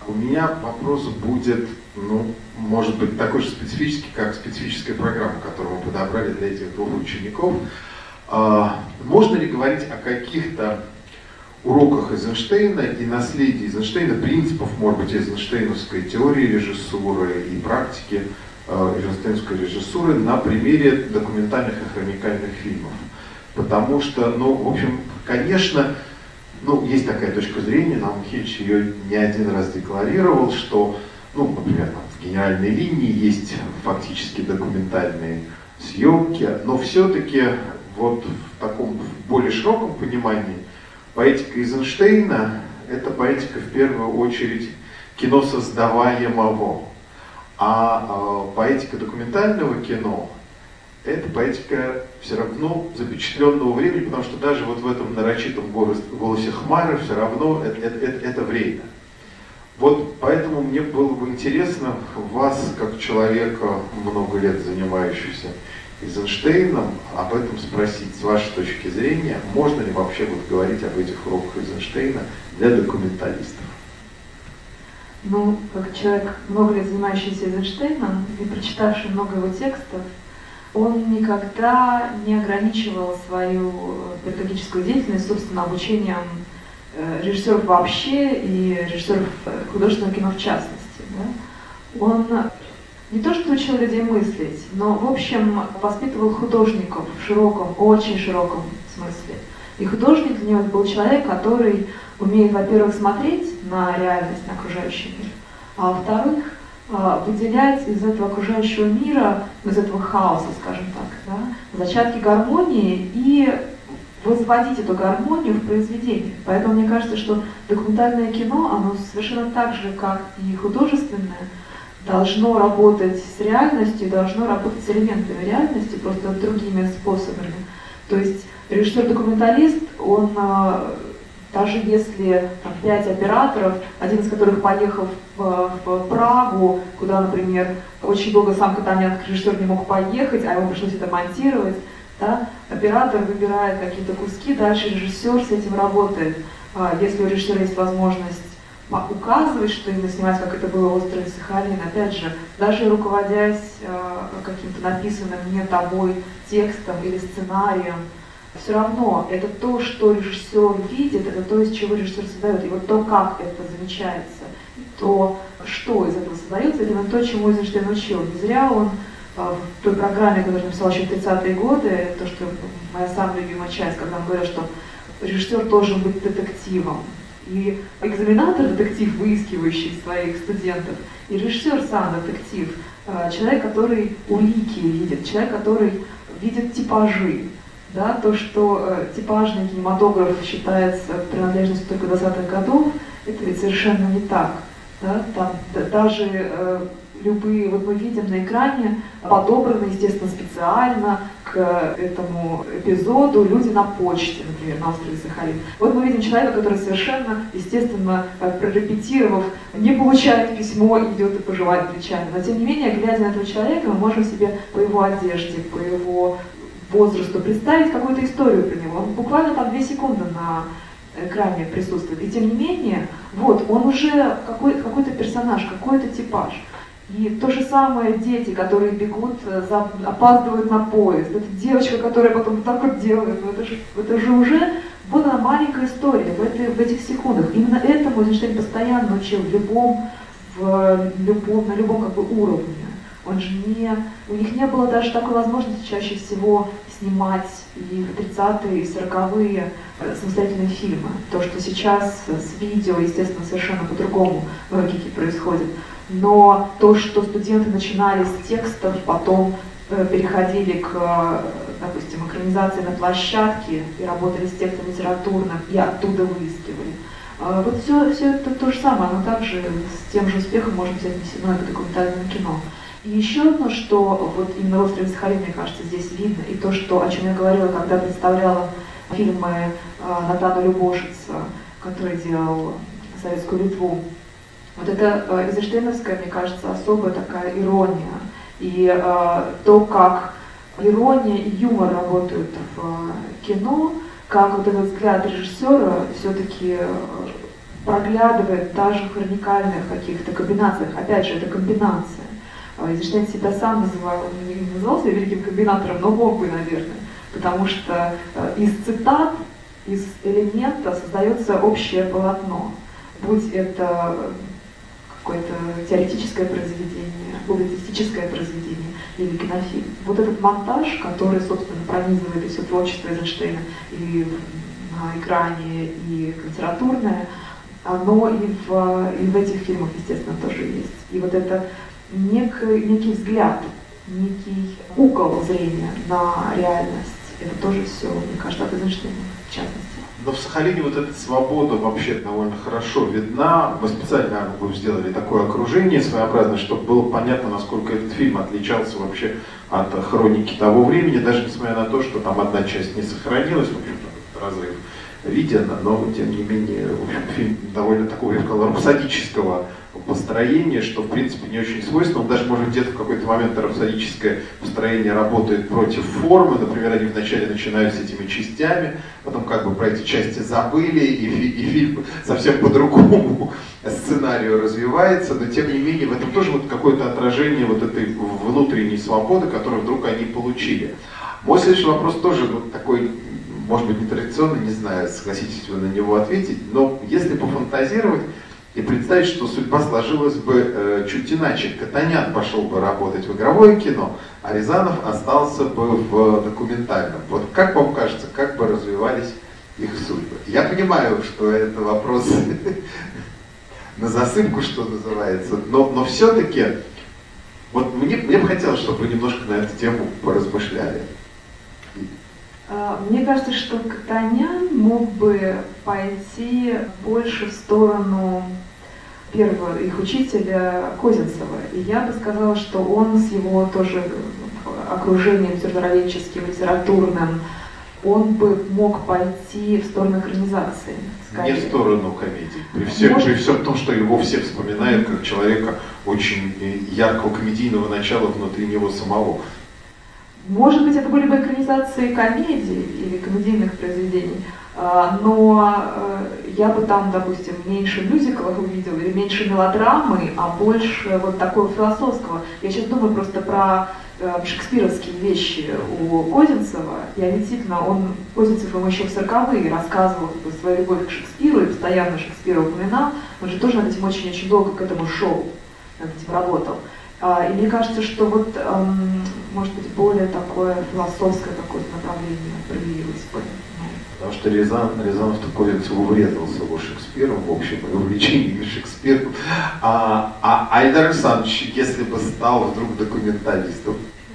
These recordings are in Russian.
У меня вопрос будет, может быть, такой же специфический, как специфическая программа, которую мы подобрали для этих двух учеников. Можно ли говорить о каких-то уроках Эйзенштейна и наследии Эйзенштейна, принципов, может быть, эйзенштейновской теории режиссуры и практики эйзенштейновской режиссуры на примере документальных и хроникальных фильмов? Потому что, в общем, конечно, есть такая точка зрения, Наум Хильч ее не один раз декларировал, что, например, в генеральной линии есть фактически документальные съемки, но все-таки вот в таком более широком понимании поэтика Эйзенштейна – это поэтика в первую очередь кино создаваемого, а поэтика документального кино – это поэтика все равно запечатленного времени, потому что даже вот в этом нарочитом голосе Хмары все равно это время. Вот поэтому мне было бы интересно вас, как человека, много лет занимающегося Эйзенштейном, об этом спросить. С вашей точки зрения, можно ли вообще говорить об этих уроках Эйзенштейна для документалистов? Как человек, много лет занимающийся Эйзенштейном и прочитавший много его текстов, он никогда не ограничивал свою педагогическую деятельность, собственно, обучением режиссеров вообще и режиссеров художественного кино в частности. Да? Он не то что учил людей мыслить, но, в общем, воспитывал художников в широком, очень широком смысле. И художник для него был человек, который умеет, во-первых, смотреть на реальность, на окружающий мир, а во-вторых, выделять из этого окружающего мира, из этого хаоса, скажем так, да, зачатки гармонии и возводить эту гармонию в произведение. Поэтому мне кажется, что документальное кино, оно совершенно так же, как и художественное, должно работать с реальностью, должно работать с элементами реальности, просто другими способами. То есть режиссер-документалист, он, даже если 5 операторов, один из которых поехал в Прагу, куда, например, очень долго сам Катанян, режиссер, не мог поехать, а ему пришлось это монтировать, да, оператор выбирает какие-то куски, дальше режиссер с этим работает. Если у режиссера есть возможность указывать, что именно снимать, как это было в «Острове Сахалин», опять же, даже руководясь каким-то написанным не тобой текстом или сценарием, все равно это то, что режиссер видит, это то, из чего режиссер создает. И вот то, как это замечается, то, что из этого создается, это именно то, чему Эйзенштейн учил. Не зря он в той программе, которую написал еще в 30-е годы, то, что моя самая любимая часть, когда он говорит, что режиссер должен быть детективом. И экзаменатор — детектив, выискивающий своих студентов, и режиссер сам детектив, человек, который улики видит, человек, который видит типажи. Да, то, что типажный кинематограф считается принадлежностью только 20-х годов, это ведь совершенно не так. Да? Там даже любые, вот мы видим на экране, подобраны, естественно, специально к этому эпизоду люди на почте, например, на острове Сахалин. Вот мы видим человека, который совершенно, естественно, прорепетировав, не получает письмо, идет и пожимает плечами. Но тем не менее, глядя на этого человека, мы можем себе по его одежде, по его возрасту представить какую-то историю про него. Он буквально там 2 секунды на экране присутствует. И тем не менее, вот, он уже какой-то персонаж, какой-то типаж. И то же самое дети, которые бегут, опаздывают на поезд. Это девочка, которая потом вот так вот делает. Это же уже вот она маленькая история в этих секундах. Именно этому Эйзенштейн постоянно учил на любом как бы уровне. У них не было даже такой возможности чаще всего снимать и в 30-е, и 40-е самостоятельные фильмы. То, что сейчас с видео, естественно, совершенно по-другому в логике происходит. Но то, что студенты начинали с текстов, потом переходили к, допустим, экранизации на площадке и работали с текстом литературным, и оттуда выискивали. Вот все это то же самое, оно также с тем же успехом может быть отнесено и к документальному кино. И еще одно, что вот именно в «Острове Сахалин», мне кажется, здесь видно, и то, о чем я говорила, когда представляла фильмы Натана Любошица, который делал «Советскую Литву». Вот это эйзенштейновская, мне кажется, особая такая ирония. И то, как ирония и юмор работают в кино, как вот этот взгляд режиссера все-таки проглядывает даже в хроникальных каких-то комбинациях. Опять же, это комбинация. Эйзенштейн себя сам называл, он не называл себя великим комбинатором, но мог бы, наверное, потому что из цитат, из элемента создается общее полотно. Будь это какое-то теоретическое произведение, публицистическое произведение или кинофильм. Вот этот монтаж, который, собственно, пронизывает и все творчество Эйзенштейна, и на экране, и литературное, оно и в этих фильмах, естественно, тоже есть. И вот это некий взгляд, некий угол зрения на реальность, это тоже все, мне кажется, от Эйзенштейна, в частности. Но в Сахалине вот эта свобода вообще довольно хорошо видна. Мы специально сделали такое окружение своеобразное, чтобы было понятно, насколько этот фильм отличался вообще от хроники того времени, даже несмотря на то, что там одна часть не сохранилась, в общем-то, разрыв виден, но тем не менее, в общем, фильм довольно такого, я сказал, рапсодического построения, что в принципе не очень свойственно. Он даже, может, где-то в какой-то момент рапсодическое построение работает против формы. Например, они вначале начинают с этими частями, потом как бы про эти части забыли, и фильм совсем по-другому сценарию развивается, но тем не менее в этом тоже вот какое-то отражение вот этой внутренней свободы, которую вдруг они получили. Мой следующий вопрос тоже вот такой, может быть, нетрадиционный, не знаю, согласитесь вы на него ответить, но если пофантазировать и представить, что судьба сложилась бы чуть иначе. Катанян пошел бы работать в игровое кино, а Рязанов остался бы в документальном. Вот как вам кажется, как бы развивались их судьбы? Я понимаю, что это вопрос на засыпку, что называется, но все-таки вот мне бы хотелось, чтобы вы немножко на эту тему поразмышляли. Мне кажется, что Катанян мог бы пойти больше в сторону первого их учителя Козинцева. И я бы сказала, что он с его тоже окружением литературоведческим, литературным, он бы мог пойти в сторону экранизации. Скорее. Не в сторону комедии. При всем том, что его все вспоминают как человека очень яркого комедийного начала внутри него самого. Может быть, это были бы экранизации комедий или комедийных произведений, но я бы там, допустим, меньше мюзиклов увидела или меньше мелодрамы, а больше вот такого философского. Я сейчас думаю просто про шекспировские вещи у Козинцева. Я действительно, Козинцев ему еще в 40-е рассказывал свою любовь к Шекспиру и постоянно Шекспира упоминал. Он же тоже над этим очень-очень долго к этому шел, над этим работал. И мне кажется, что вот, может быть, более такое философское какое-то направление проявилось бы. Потому что Рязанов-то Козинцеву врезался его Шекспиром, в общем, и увлечением Шекспиром. А Айдар Александрович, если бы стал вдруг документалистом,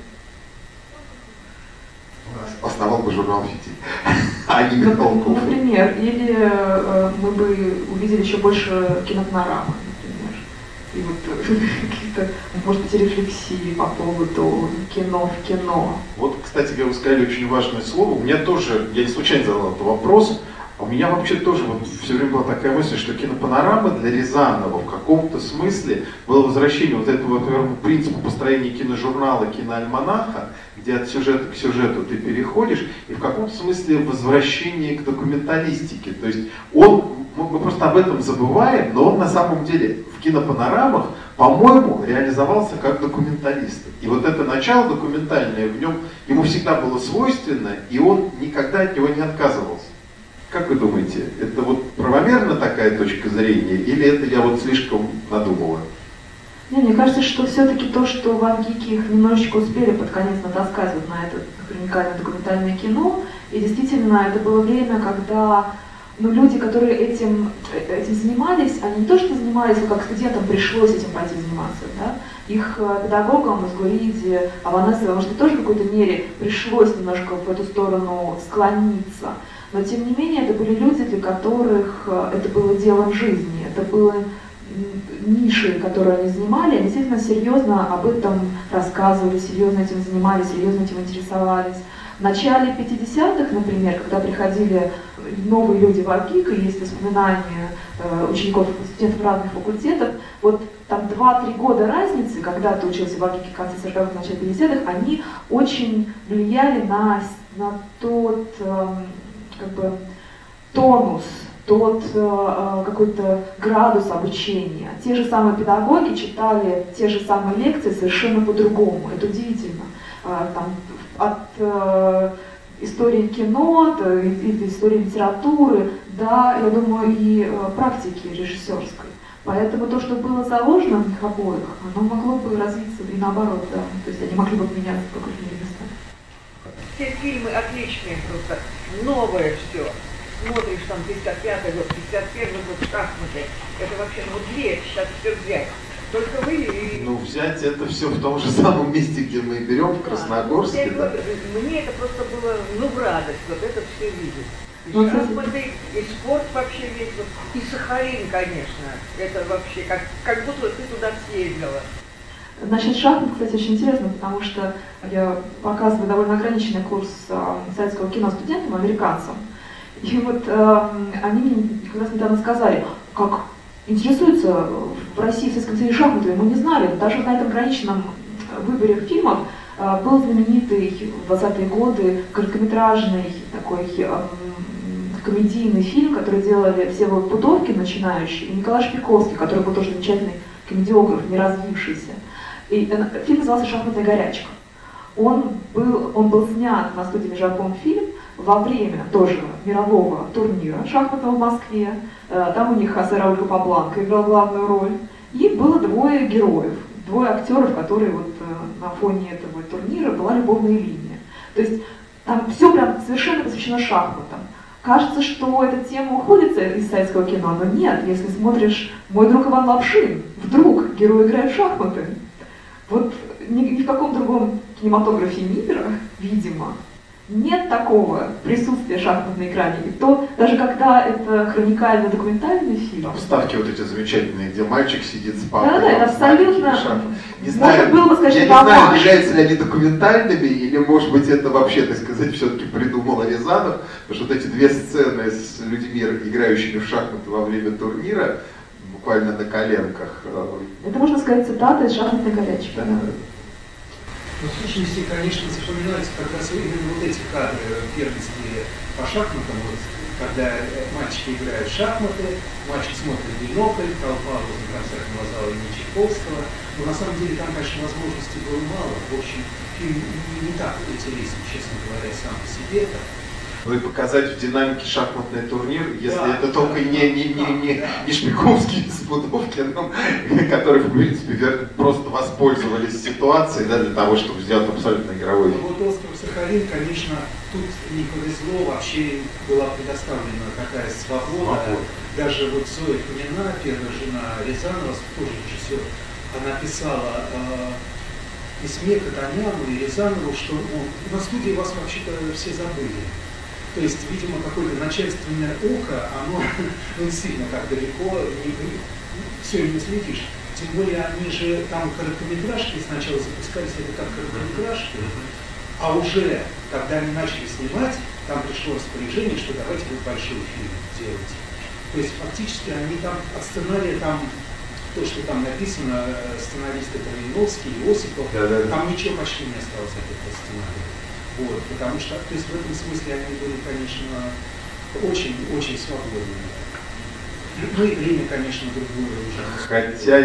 основал бы журнал «Фитиль», а не Михалков. Например, или мы бы увидели еще больше кинопанорамы. И вот какие-то, может быть, рефлексии по поводу кино в кино. Вот, кстати, вы сказали очень важное слово. У меня тоже, я не случайно задал этот вопрос, у меня вообще тоже вот все время была такая мысль, что кинопанорама для Рязанова в каком-то смысле было возвращение вот этого принципа построения киножурнала, киноальманаха, где от сюжета к сюжету ты переходишь, и в каком-то смысле возвращение к документалистике. То есть мы просто об этом забываем, но он на самом деле в кинопанорамах, по-моему, реализовался как документалист. И вот это начало документальное в нем ему всегда было свойственно, и он никогда от него не отказывался. Как вы думаете, это вот правомерно такая точка зрения, или это я вот слишком надумываю? Мне кажется, что все-таки то, что в Авгике их немножечко успели под конец натаскать вот на это хроникальное документальное кино, и действительно это было время, когда люди, которые этим занимались, они не то что занимались, но как студентам пришлось этим пойти заниматься, да? Их педагогам из Гуриди, Аванесова, может, тоже в какой-то мере пришлось немножко в эту сторону склониться. Но тем не менее, это были люди, для которых это было делом жизни, это было ниши, которые они занимали, они действительно серьезно об этом рассказывали, серьезно этим занимались, серьезно этим интересовались. В начале 50-х, например, когда приходили новые люди в Авгик, и есть воспоминания учеников, студентов разных факультетов, вот там 2-3 года разницы, когда ты учился в Авгике в конце 40-х, в начале 50-х, они очень влияли на тот как бы тонус тот какой-то градус обучения. Те же самые педагоги читали те же самые лекции совершенно по-другому. Это удивительно. Там, от истории кино, и истории литературы, да, я думаю, и практики режиссерской. Поэтому то, что было заложено в них обоих, оно могло бы развиться и наоборот, да. То есть они могли бы поменяться в какой-то мере местами. Все фильмы отличные просто, новое все. Смотришь там 55-й год, 51-й год, шахматы. Это вообще, ну где сейчас все взять? Только вы... Ну, взять это все в том же самом месте, где мы берем, в Красногорске. Да. Мне это просто было, ну, в радость, вот это все видеть. И шахматы, и спорт вообще весь, вот, и Сахалин, конечно, это вообще, как будто ты туда съездила. Насчет шахмат, кстати, очень интересно, потому что я показываю довольно ограниченный курс советского кино студентам, американцам. И вот они мне как раз недавно сказали, как интересуются в России, в Советском Союзе шахматами, мы не знали. Даже на этом ограниченном выборе фильмов был знаменитый в 20-е годы короткометражный такой комедийный фильм, который делали Всеволод Пудовкин, начинающий, и Николай Шпиковский, который был тоже замечательный комедиограф, не развившийся. И фильм назывался «Шахматная горячка». Он был снят на студии Межапомфильм во время тоже мирового турнира шахматного в Москве. Там у них Хосе Рауль Капабланка играл главную роль. И было двое героев, двое актеров, которые вот на фоне этого турнира была любовная линия. То есть там все прям совершенно посвящено шахматам. Кажется, что эта тема уходит из советского кино, но нет, если смотришь «Мой друг Иван Лапшин», вдруг герой играет в шахматы. Вот ни в каком другом кинематографе мира, видимо, нет такого присутствия шахмат на экране. И то, даже когда это хроникально-документальный фильм. Там вставки вот эти замечательные, где мальчик сидит с папой. Да, это абсолютно. Не знаю, было бы сказать, я не знаю, являются ли они документальными, или, может быть, это вообще, так сказать, все-таки придумал Рязанов, потому что вот эти две сцены с людьми, играющими в шахматы во время турнира, буквально на коленках. Это можно сказать цитата из «Шахматной горячки». Да. Но в сущности, конечно, запоминаются как раз именно вот эти кадры первенские по шахматам, вот, когда мальчики играют в шахматы, мальчик смотрит в бинокль, толпа возле концертного зала имени Чайковского. Но на самом деле там, конечно, возможностей было мало. В общем, фильм не так интересен, честно говоря, сам по себе. Ну и показать в динамике шахматный турнир, если это только не Шпиковский с Пудовкиным, которые, в принципе, просто воспользовались ситуацией, да, для того, чтобы сделать абсолютно игровой. Ну вот «Остров Сахалин», конечно, тут не повезло, вообще была предоставлена такая свобода. Даже вот Зоя Фомина, первая жена Рязанова, тоже режиссер, она писала письме Катаняну и Рязанову, что на студии вас вообще-то все забыли. То есть, видимо, какое-то начальственное око, оно сильно так далеко, все не следишь. Тем более, они же там короткометражки сначала запускались, это как короткометражки, а уже, когда они начали снимать, там пришло распоряжение, что давайте вот большой фильм делать. То есть, фактически, они там от сценария, там, то, что там написано, сценаристы Троиновский, Осипов, там ничего почти не осталось от этого сценария. Вот, потому что, то есть в этом смысле они были, конечно, очень свободны. Ну и время, конечно, другое уже. Хотя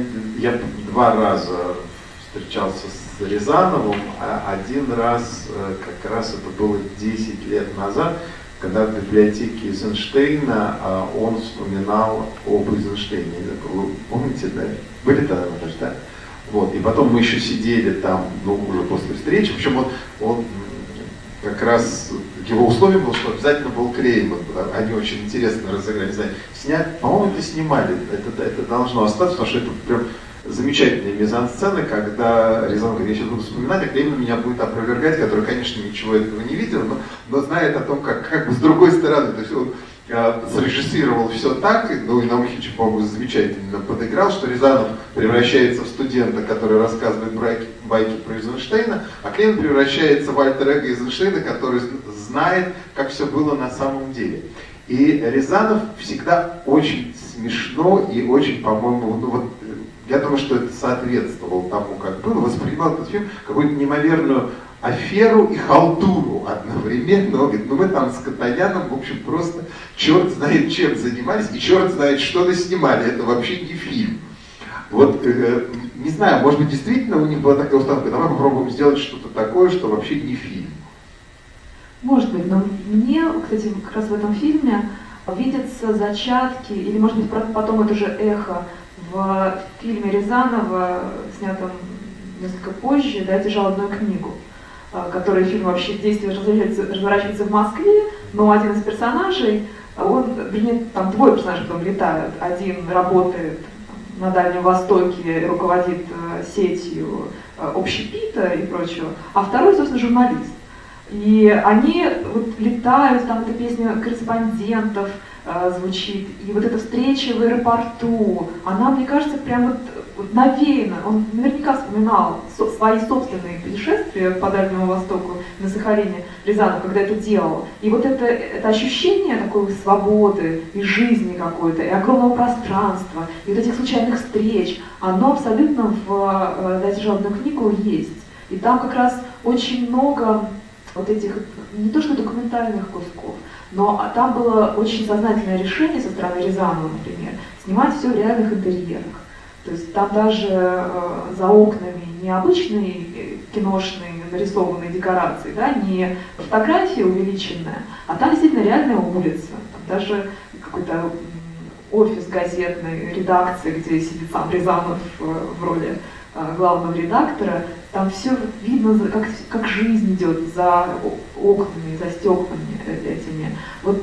я 2 раза встречался с Рязановым, а 1 раз, как раз это было 10 лет назад, когда в библиотеке Эйзенштейна он вспоминал об Эйзенштейне. Вы помните, да? Были тогда, Наташа, да? Вот, и потом мы еще сидели там, уже после встречи, причем он как раз, его условие было, что обязательно был Клейман, они очень интересно разыграли, не знаю, снять, по-моему, это снимали, это должно остаться, потому что это прям замечательные мизансцены, когда Рязанов говорит, я сейчас буду вспоминать, а Клейман меня будет опровергать, который, конечно, ничего этого не видел, но знает о том, как бы с другой стороны, то есть он срежиссировал все так, ну и Наумхич, по-моему, замечательно подыграл, что Рязанов превращается в студента, который рассказывает байки про Эйзенштейна, а Клейман превращается в альтер-эго Эйзенштейна, который знает, как все было на самом деле. И Рязанов всегда очень смешно и очень, по-моему, я думаю, что это соответствовало тому, как было, воспринимал этот фильм какую-то неимоверную аферу и халтуру одновременно. Он говорит, ну мы там с Катаяном, в общем, просто черт знает чем занимались, и черт знает что наснимали, это вообще не фильм. Вот, не знаю, может быть, действительно у них была такая установка, давай попробуем сделать что-то такое, что вообще не фильм. Может быть, но мне, кстати, как раз в этом фильме видятся зачатки, или, может быть, потом это же эхо в фильме Рязанова, снятом несколько позже, «Дайте жалобную книгу», который фильм вообще действие разворачивается в Москве, но один из персонажей, вернее, там двое персонажей потом летают. Один работает на Дальнем Востоке, руководит сетью общепита и прочего, а второй, собственно, журналист. И они вот летают, там эта песня корреспондентов звучит, и вот эта встреча в аэропорту, она, мне кажется, прям вот навеяна. Он наверняка вспоминал свои собственные путешествия по Дальнему Востоку на Сахалине, Рязанов, когда это делал. И вот это ощущение такой свободы и жизни какой-то, и огромного пространства, и вот этих случайных встреч, оно абсолютно в «Дайте жалобную книгу» есть. И там как раз очень много вот этих, не то что документальных кусков, но там было очень сознательное решение со стороны Рязанова, например, снимать все в реальных интерьерах. То есть там даже за окнами не обычные киношные нарисованные декорации, да, не фотография увеличенная, а там действительно реальная улица. Там даже какой-то офис газетной редакции, где сидит сам Рязанов в роли главного редактора. Там все видно, как жизнь идет за окнами, за стеклами этими. Вот,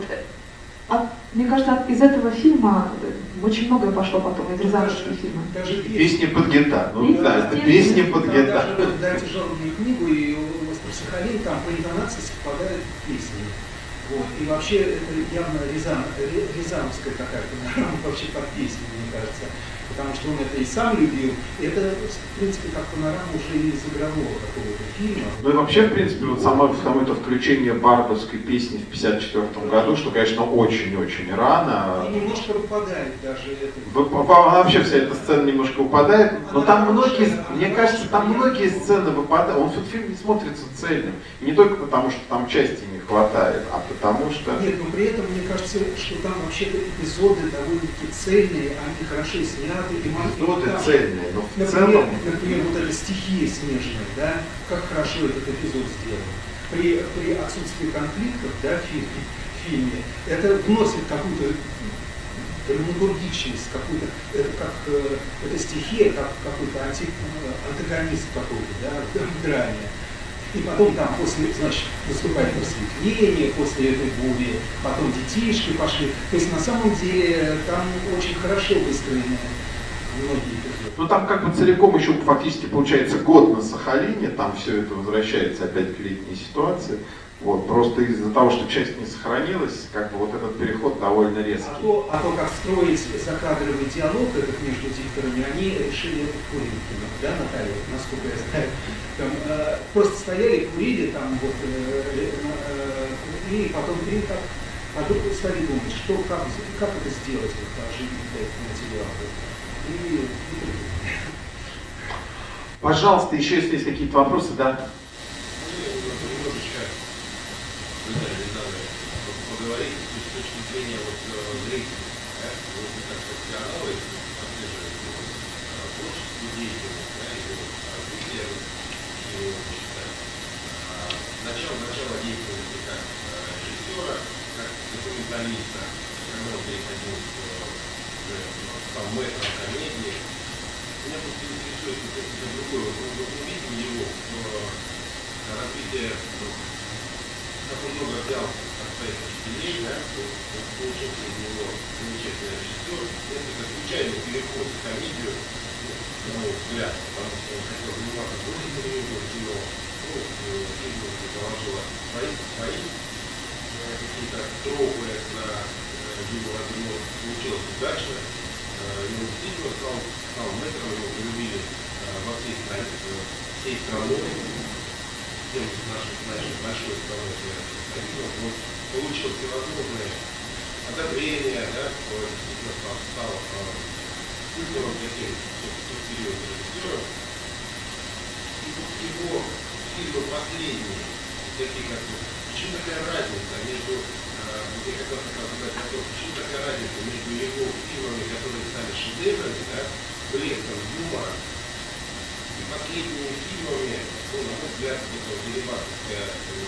мне кажется, из этого фильма очень многое пошло потом, из рязановских фильмов. Песни под гитару. Ну да, это песни под гитару. Даже «Дайте жалобную книгу» и «Остров Сахалин», там по интонации совпадают песни. Вот. И вообще это явно рязановская такая панорама вообще под песню, мне кажется. Потому что он это и сам любил. И это, в принципе, как панорама уже из игрового какого-то фильма. Ну и вообще, в принципе, вот само это включение бардовской песни в 1954 году, что, конечно, очень-очень рано. И немножко выпадает даже это. Вообще вся эта сцена немножко выпадает, но там многие, мне кажется, там многие сцены выпадают. Он в фильм не смотрится цельным. И не только потому, что там части не хватает, а потому что... Нет, но при этом, мне кажется, что там вообще эпизоды довольно-таки цельные, они хорошо сняты. Эпизоды цельные, но в целом... целом... Например, вот эта стихия снежная, да, как хорошо этот эпизод сделан. При отсутствии конфликтов, да, в фильме, это вносит какую-то драматургичность, какую-то, это стихия, как какой-то антагонист какой-то, да, в драме. И потом там значит, наступает просветление после этой бури, потом детишки пошли. То есть на самом деле там очень хорошо выстроены многие эпизоды. Ну там как бы целиком еще фактически получается год на Сахалине, там все это возвращается опять к летней ситуации. Вот, просто из-за того, что часть не сохранилась, как бы вот этот переход довольно резкий. А то как строить закадровый диалог этот между дикторами, они решили это в Курилкино, да, Наталья, насколько я знаю. Там, просто стояли, курили там вот, и потом стали думать, как это сделать, вот, оживить этот материал. И пожалуйста, еще если есть какие-то вопросы, да? Поговорить с точки зрения зрителя, да, вот как профессионалы отслеживают творческую деятельность, да, и исследуют, начало деятельности как режиссера, как документалиста, когда он переходил стал мэтром комедии. Меня просто интересует это другое. Мы видим его в развитии, как он много взял своих учителей, да, получился из него замечательный режиссер. Это как случайный переход в комедию, на мой взгляд, потому что он хотел заниматься блогером кино, жизнь положила свои какие-то тропы на юмор, получилось удачно. Ему действительно стал мэтром, его полюбили во всей стране, всей страной, тем нашей большой страной. Он получил всевозможные одобрения, да, действительно стал культурным таким серьезным режиссером. И его фильмы последние, такие как почему такая разница между, я хотел как раз задать вопрос, почему такая разница между его фильмами, которые стали шедеврами, да, блеском юмора, и последними фильмами, ну, на мой взгляд, это дереватская,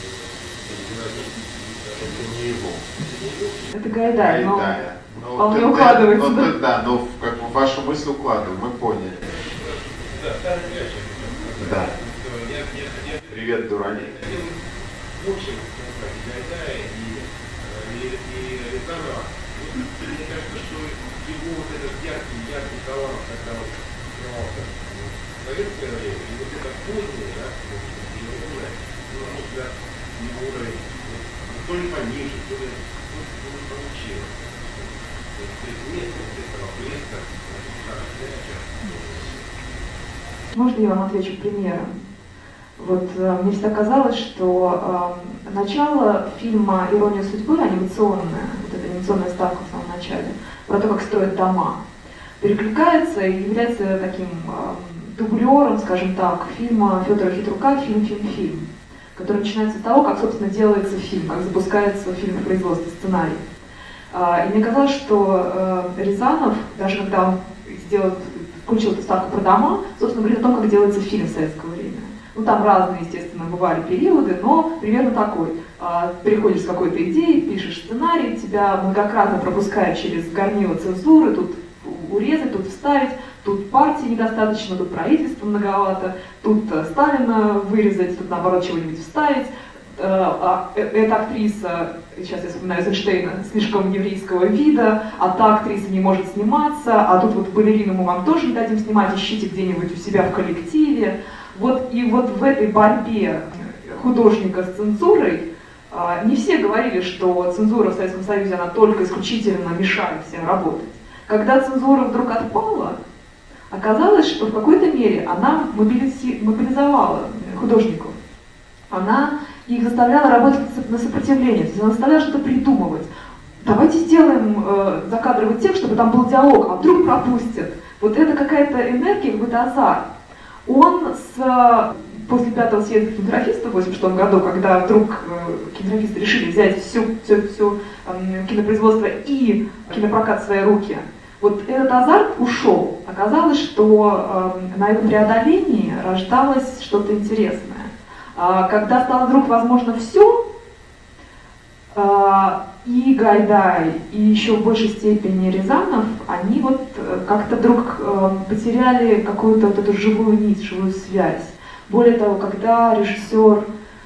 это не его. Это Гайдай, но он не вот укладывается. Да, но как бы вашу мысль укладываем, мы поняли. Да. Привет, дуралей. В общем, Гайдая и Рязанова, мне кажется, что его вот этот яркий талант, когда он снимался в советское время, и вот это позднее, да, на мой взгляд, его уровень то ли пониже, то ли не получилось. То есть нет вот этого блеска, Можно я вам отвечу примером? Вот мне всегда казалось, что начало фильма «Ирония судьбы», анимационная, вот эта анимационная ставка в самом начале, про то, как строят дома, перекликается и является таким дублером, скажем так, фильма Федора Хитрука «Фильм», который начинается с того, как, собственно, делается фильм, как запускается фильм в производство, сценарий. И мне казалось, что Рязанов, даже когда он включил эту ставку про дома, собственно, говорит о том, как делается фильм в советское время. Ну, там разные, естественно, бывали периоды, но примерно такой. Переходишь с какой-то идеей, пишешь сценарий, тебя многократно пропускают через горнило цензуры, тут урезать, тут вставить, тут партии недостаточно, тут правительства многовато, тут Сталина вырезать, тут наоборот чего-нибудь вставить. Эта актриса, сейчас я вспоминаю Эйзенштейна, слишком еврейского вида, а та актриса не может сниматься, а тут вот балерину мы вам тоже не дадим снимать, ищите где-нибудь у себя в коллективе. Вот и вот в этой борьбе художника с цензурой не все говорили, что цензура в Советском Союзе, она только исключительно мешает всем работать. Когда цензура вдруг отпала, оказалось, что в какой-то мере она мобилизовала художников. Она их заставляла работать на сопротивление, то есть она заставляла что-то придумывать. Давайте сделаем закадровый текст, чтобы там был диалог, а вдруг пропустят. Вот это какая-то энергия, какой-то азарт. Он после 5-го съезда кинематографистов в 1986 году, когда вдруг кинематографисты решили взять все кинопроизводство и кинопрокат в свои руки, вот этот азарт ушел. Оказалось, что на этом преодолении рождалось что-то интересное. Когда стало вдруг возможно все, и Гайдай, и еще в большей степени Рязанов, они вот как-то вдруг потеряли какую-то вот эту живую нить, живую связь. Более того, когда режиссер,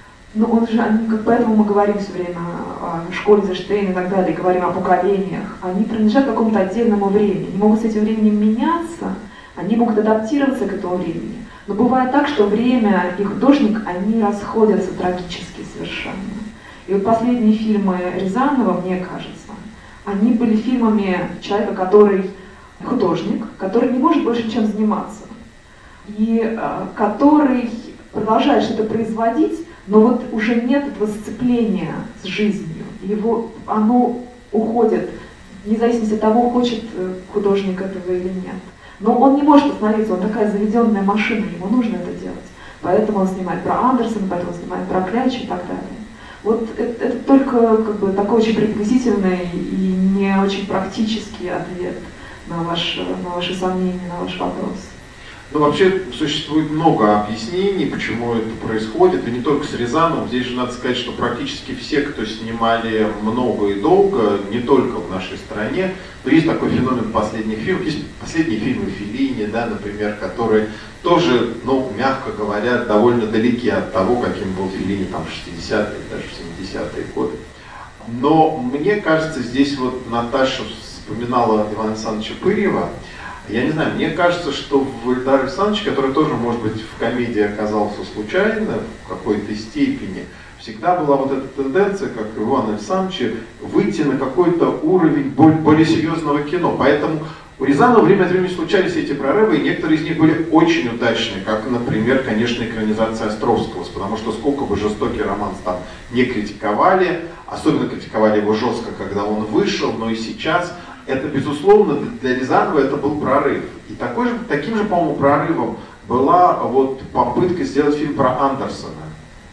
поэтому мы говорим все время о школе Эйзенштейна и так далее, говорим о поколениях, они принадлежат какому-то отдельному времени, они могут с этим временем меняться, они могут адаптироваться к этому времени. Но бывает так, что время и художник, они расходятся трагически совершенно. И вот последние фильмы Рязанова, мне кажется, они были фильмами человека, который художник, который не может больше ничем заниматься. И который продолжает что-то производить, но вот уже нет этого сцепления с жизнью. Оно уходит, вне зависимости от того, хочет художник этого или нет. Но он не может остановиться, он такая заведенная машина, ему нужно это делать. Поэтому он снимает про Андерсона, поэтому он снимает про Кляча и так далее. Вот это только такой очень приблизительный и не очень практический ответ на ваши сомнения, на ваш вопрос. Ну, вообще, существует много объяснений, почему это происходит, и не только с Рязановым. Здесь же надо сказать, что практически все, кто снимали много и долго, не только в нашей стране, но есть такой феномен последних фильмов. Есть последние фильмы Феллини, да, например, которые тоже, мягко говоря, довольно далеки от того, каким был Феллини там, в 60-е, даже в 70-е годы. Но мне кажется, здесь вот Наташа вспоминала Ивана Александровича Пырьева. Я не знаю, мне кажется, что в Эльдаре Александровиче, который тоже, может быть, в комедии оказался случайно, в какой-то степени, всегда была вот эта тенденция, как у Ивана Александровича, выйти на какой-то уровень более серьезного кино. Поэтому у Рязанова время от времени случались эти прорывы, и некоторые из них были очень удачные, как, например, конечно, экранизация Островского, потому что сколько бы жестокий романс там не критиковали, особенно критиковали его жестко, когда он вышел, но и сейчас. Это, безусловно, для Рязанова это был прорыв. И таким же, по-моему, прорывом была вот попытка сделать фильм про Андерсона.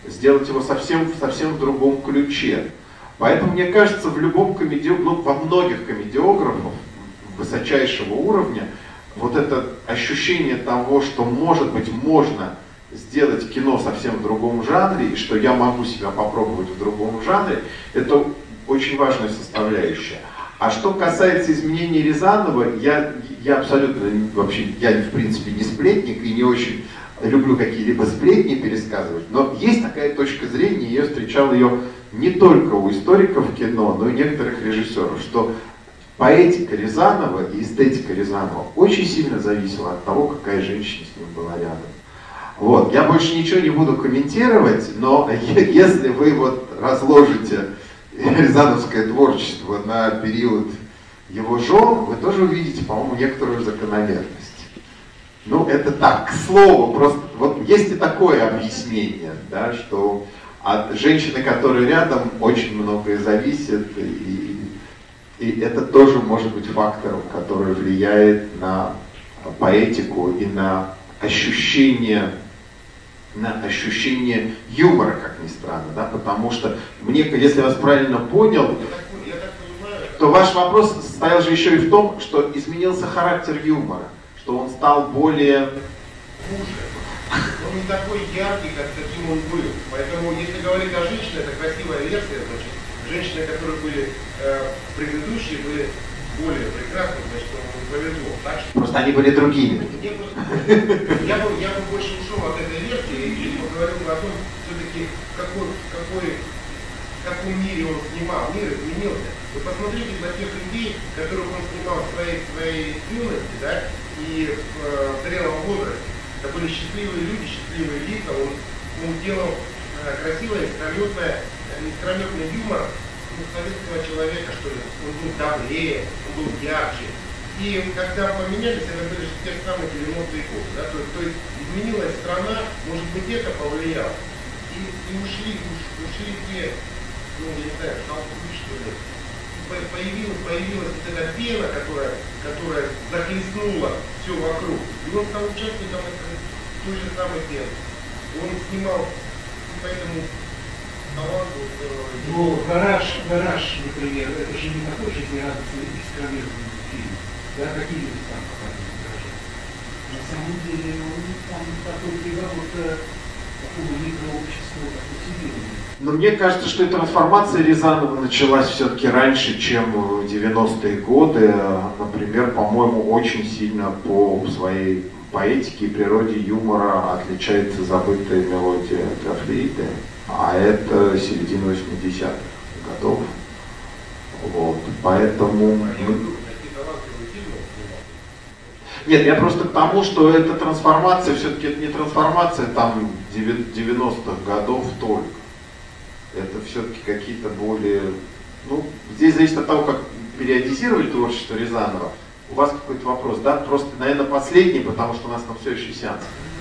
сделать его совсем в другом ключе. Поэтому, мне кажется, в любом во многих комедиографах высочайшего уровня вот это ощущение того, что, может быть, можно сделать кино совсем в другом жанре, и что я могу себя попробовать в другом жанре, это очень важная составляющая. А что касается изменений Рязанова, я абсолютно, вообще, я в принципе не сплетник и не очень люблю какие-либо сплетни пересказывать, но есть такая точка зрения, я встречал ее не только у историков кино, но и некоторых режиссеров, что поэтика Рязанова и эстетика Рязанова очень сильно зависела от того, какая женщина с ним была рядом. Вот. Я больше ничего не буду комментировать, но если вы вот разложите рязановское творчество на период его жен, вы тоже увидите, по-моему, некоторую закономерность. Ну, это так, к слову, просто вот есть и такое объяснение, да, что от женщины, которая рядом, очень многое зависит, и это тоже может быть фактором, который влияет на поэтику и на ощущение юмора, как ни странно, да, потому что мне, если я вас правильно понял, то ваш вопрос состоял же еще и в том, что изменился характер юмора, что он стал более... Он не такой яркий, каким он был. Поэтому, если говорить о женщине, это красивая версия, значит, женщины, которые были предыдущие, были более прекрасны, значит, ему повезло. Так что... Просто они были другими. Я бы больше ушел от этой версии и поговорил бы о том, все-таки в каком мире он снимал. Мир изменился. Вы посмотрите на тех людей, которых он снимал в своей юности, да, и в зрелом возрасте. Это были счастливые люди, счастливые лица. Он делал красивый, искрометный юмор советского человека, что ли. Он был добрее, он был ярче. И когда поменялись, это были же те самые 90-е годы. Да? То есть изменилась страна, может быть, это повлияло. И ушли те, ну, я не знаю, толпы, что ли. Появилась вот эта пена, которая захлестнула все вокруг. И он стал участником той же самой пены. Он снимал, поэтому таланту... Ну, гараж, например, это же не такой жизнерадостный искрометный фильм. Да, какие-нибудь там показывают гаражи. На самом деле он там такой приговор такого микрообщества, такой сибирный. Но мне кажется, что эта трансформация Рязанова началась все-таки раньше, чем в 90-е годы. Например, по-моему, очень сильно по своей поэтике и природе юмора отличается забытая мелодия Гофрида, а это середина 80-х годов. Вот. Поэтому... Нет, я просто к тому, что эта трансформация, все-таки это не трансформация там 90-х годов только. Это все-таки какие-то более... Ну, здесь зависит от того, как периодизировать творчество Рязанова. У вас какой-то вопрос, да? Просто, наверное, последний, потому что у нас там все еще сеанс.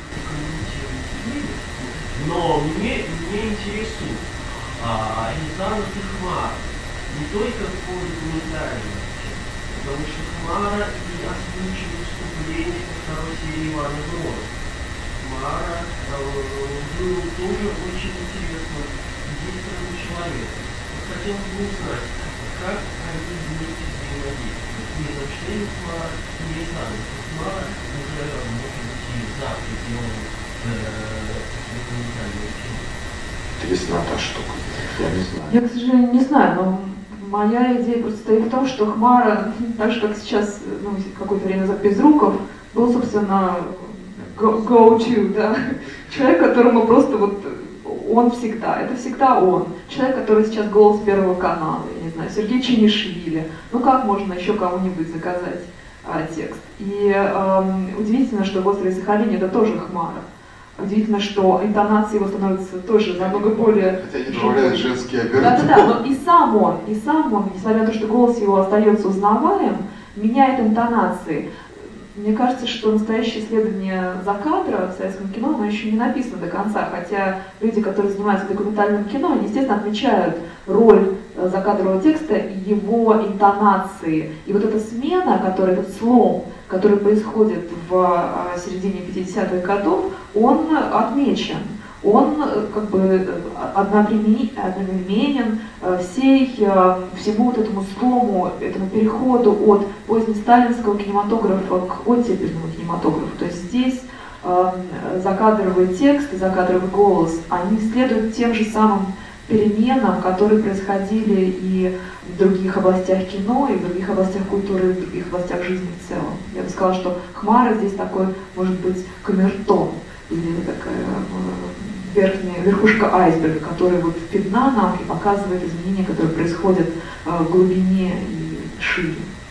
Но мне интересует Рязанов и Хмара. Не только по документальному, потому что Хмара и озвучивает вступление ко второй серии Ивана Грозного. Хмара был тоже очень интересным действием человека. Хотелось бы узнать, как они вместе взаимодействуют. Не Эйзенштейн Хмара, не Рязанов Хмара уже может быть и за пределами документального кино. Интересная штука, я не знаю. Я, к сожалению, не знаю, но моя идея просто стоит в том, что Хмара, так же как сейчас, ну, какое-то время назад Безруков, был, собственно, go-to, да, человек, которому просто вот он всегда, это всегда он. Человек, который сейчас голос Первого канала, я не знаю, Сергей Чинишвили. Ну как можно еще кому-нибудь заказать текст? И удивительно, что в «Острове Сахалине» это тоже Хмара. Удивительно, что интонации его становятся тоже намного более... Хотя не добавляют женские обороты. Да-да-да, но и сам он, несмотря на то, что голос его остается узнаваем, меняет интонации. Мне кажется, что настоящее исследование закадра в советском кино, оно еще не написано до конца, хотя люди, которые занимаются документальным кино, они, естественно, отмечают роль закадрового текста и его интонации. И вот эта смена, этот слом, который происходит в середине 50-х годов, он отмечен. он как бы одновременен всему вот этому слому, этому переходу от позднесталинского кинематографа к оттепельному кинематографу. То есть здесь закадровый текст и закадровый голос, они следуют тем же самым переменам, которые происходили и в других областях кино, и в других областях культуры, и в других областях жизни в целом. Я бы сказала, что Хмара здесь такой, может быть, камертон, или такая верхушка айсберга, которая вот видна нам и показывает изменения, которые происходят в глубине и шире.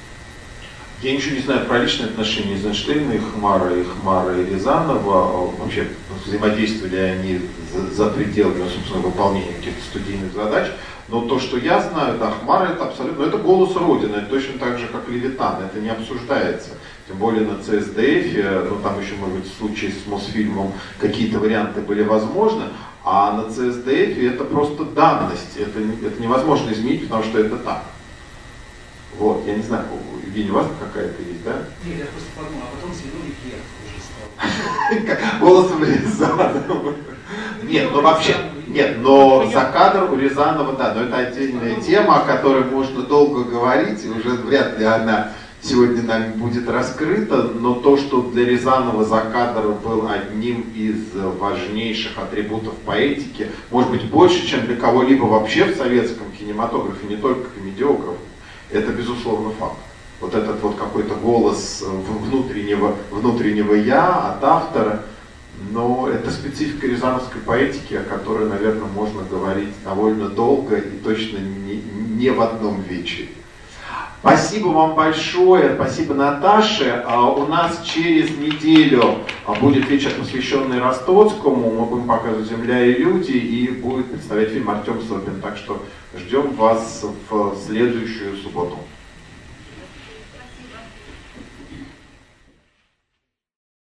Я ничего не знаю про личные отношения Эйзенштейна и Хмара и Рязанова. Вообще, взаимодействовали они за пределами, собственно, выполнения каких-то студийных задач. Но то, что я знаю, да, Хмара это абсолютно, это голос Родины, точно так же, как Левитан, это не обсуждается. Тем более на ЦСДФ, ну там еще, может быть, в случае с Мосфильмом какие-то варианты были возможны, а на ЦСДФ это просто данность, это невозможно изменить, потому что это так. Вот, я не знаю, Евгений, у вас какая-то есть, да? Нет, я просто подумал, а потом Зиновий Герц уже стал. Голосом Рязанова. Нет, ну вообще, нет, но за кадр у Рязанова, да, но это отдельная тема, о которой можно долго говорить, и уже вряд ли она сегодня нами будет раскрыта, но то, что для Рязанова за кадр был одним из важнейших атрибутов поэтики, может быть, больше, чем для кого-либо вообще в советском кинематографе, не только комедиографов, это безусловно факт. Вот этот вот какой-то голос внутреннего «я» от автора, но это специфика рязановской поэтики, о которой, наверное, можно говорить довольно долго и точно не в одном вечере. Спасибо вам большое, спасибо Наташе. У нас через неделю будет вечер, посвященный Ростоцкому. Мы будем показывать «Земля и люди» и будет представлять фильм Артем Сопин. Так что ждем вас в следующую субботу.